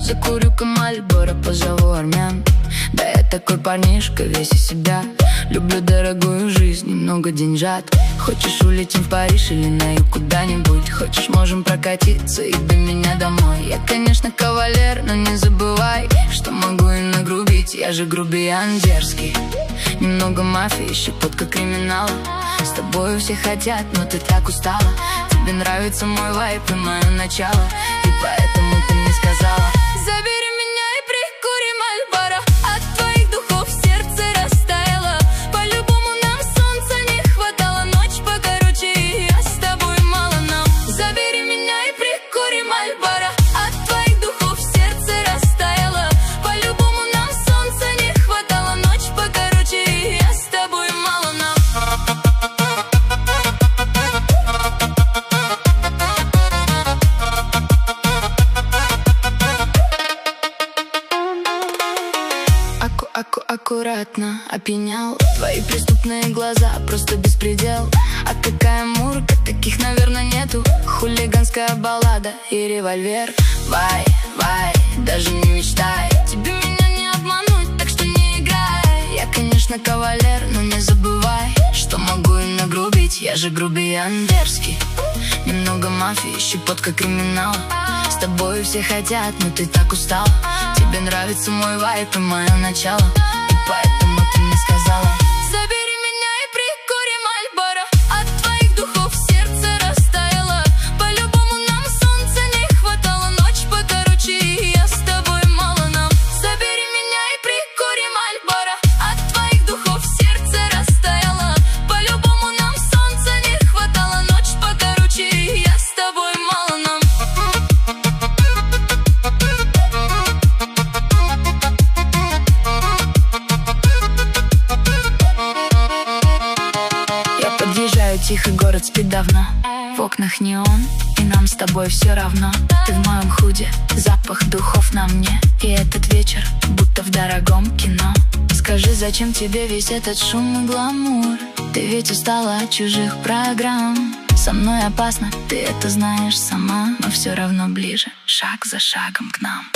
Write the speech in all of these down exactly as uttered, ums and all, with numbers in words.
Закурю-ка Мальборо, позову армян. Да я такой парнишка, весь из себя. Люблю дорогую жизнь, немного деньжат. Хочешь, улетим в Париж или на юг куда-нибудь? Хочешь, можем прокатиться и до меня домой. Я, конечно, кавалер, но не забывай, что могу и нагрубить. Я же грубиян дерзкий. Немного мафии, щепотка криминала. С тобою все хотят, но ты так устала. Тебе нравится мой вайб и мое начало, и поэтому ты мне сказала: забери меня и прикури Мальборо. От твоих духов сердце растаяло. По-любому нам солнца не хватало. Ночь покороче, и я с тобой мало нам. Забери меня и прикури Мальборо. От твоих духов сердце растаяло. По-любому нам солнца не хватало. Ночь покороче, и я с тобой мало нам. Аку аккуратно опьянял. Твои преступные глаза, просто беспредел. А какая мурка, таких, наверное, нету. Хулиганская баллада и револьвер. Вай, вай, даже не мечтай. Тебе меня не обмануть, так что не играй. Я, конечно, кавалер, но не забывай, что могу и нагрубить. Я же грубиян дерзкий. Немного мафии, щепотка криминала. С тобой все хотят, но ты так устал. Тебе нравится мой вайб и мое начало, и поэтому ты мне сказала: забери меня и прикури Мальборо. От твоих духов сердце растаяло. По-любому нам солнца не хватало. Ночь покороче, и я с тобой мало нам. Забери меня и прикури Мальборо. От твоих духов сердце растаяло. По-любому нам солнца не хватало. Ночь покороче, и я с тобой мало нам. Тихий город спит давно, в окнах неон, и нам с тобой все равно. Ты в моем худе, запах духов на мне, и этот вечер будто в дорогом кино. Скажи, зачем тебе весь этот шум и гламур? Ты ведь устала от чужих программ. Со мной опасно, ты это знаешь сама, но все равно ближе, шаг за шагом к нам.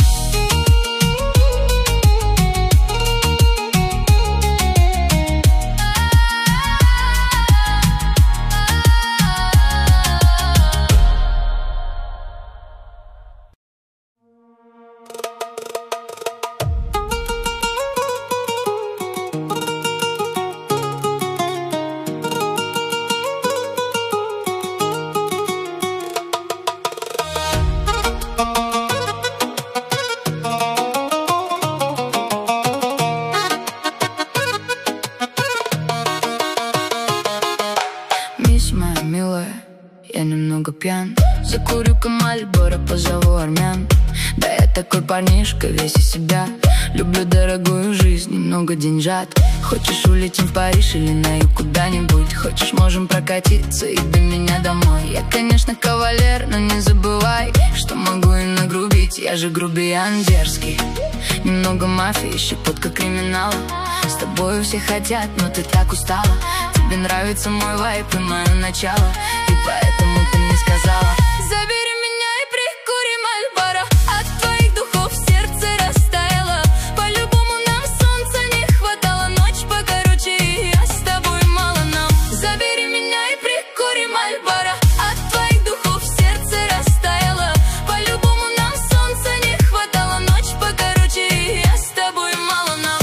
Я немного пьян. Закурю-ка Мальборо, позову армян. Да я такой парнишка, весь из себя. Люблю дорогую жизнь, немного деньжат. Хочешь, улетим в Париж или на юг куда-нибудь? Хочешь, можем прокатиться и до меня домой. Я, конечно, кавалер, но не забывай, что могу и нагрубить. Я же грубиян дерзкий. Немного мафии, щепотка криминала. С тобою все хотят, но ты так устала. Тебе нравится мой вайб и мое начало, и поэтому ты мне сказала: забери меня и прикури Мальборо. От твоих духов сердце растаяло. По-любому нам солнца не хватало. Ночь покороче, и я с тобой мало нам. Забери меня и прикури Мальборо. От твоих духов сердце растаяло. По-любому нам солнца не хватало. Ночь покороче, и я с тобой мало нам.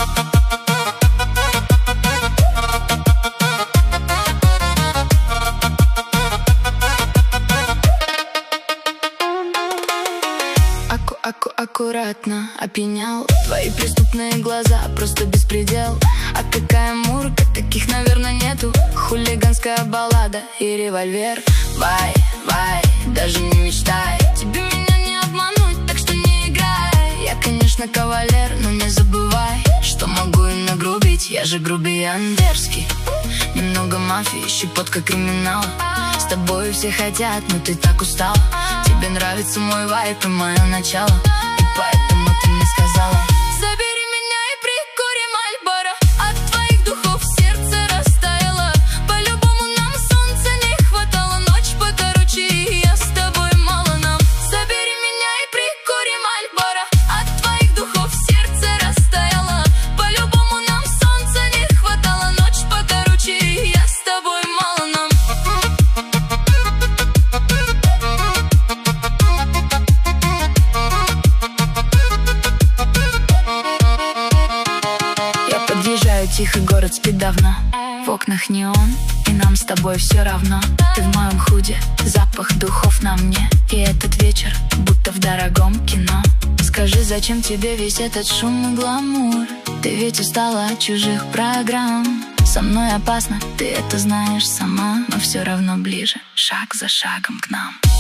Аку аккуратно опьянял. Твои преступные глаза, просто беспредел. А какая мурка, таких, наверное, нету. Хулиганская баллада и револьвер. Вай, вай, даже не мечтай. Тебе меня не обмануть, так что не играй. Я, конечно, кавалер, но не забывай, что могу и нагрубить. Я же грубиян дерзкий. Немного мафии, щепотка криминала. С тобой все хотят, но ты так устал. Тебе нравится мой вайб и мое начало, и поэтому ты мне сказала: забери меня и прикури Мальборо. От твоих духов сердце растаяло. По-любому нам солнца не хватало. Ночь покороче, и я с тобой мало нам. Забери меня и прикури Мальборо. тихо, город спит давно. В окнах неон, и нам с тобой все равно. Ты в моем худе, запах духов на мне. И этот вечер, будто в дорогом кино. Скажи, зачем тебе весь этот шум и гламур? Ты ведь устала от чужих программ. Со мной опасно, ты это знаешь сама, но все равно ближе, шаг за шагом к нам.